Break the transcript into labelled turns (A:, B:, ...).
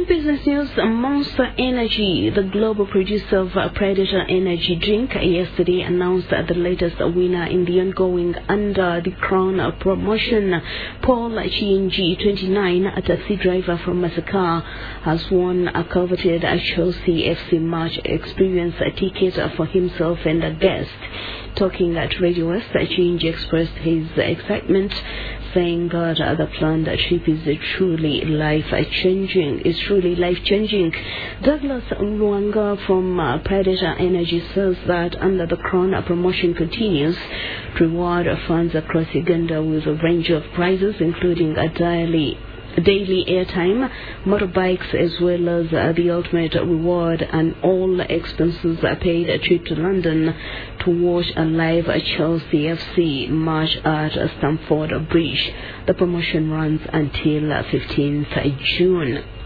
A: business news, Monster Energy, the global producer of Predator energy drink, yesterday announced the latest winner in the ongoing Under the Crown promotion. Paul Chienji, 29, a taxi driver from Masaka, has won a coveted Chelsea FC match experience ticket for himself and a guest. Talking at Radio West, Chienji expressed his excitement, saying that the planned trip is truly life-changing. Douglas Luanga from Predator Energy says that Under the Crown promotion continues to reward fans across Uganda with a range of prizes, including a daily airtime, motorbikes, as well as the ultimate reward, and all expenses paid a trip to London to watch a live Chelsea FC match at Stamford Bridge. The promotion runs until 15th June.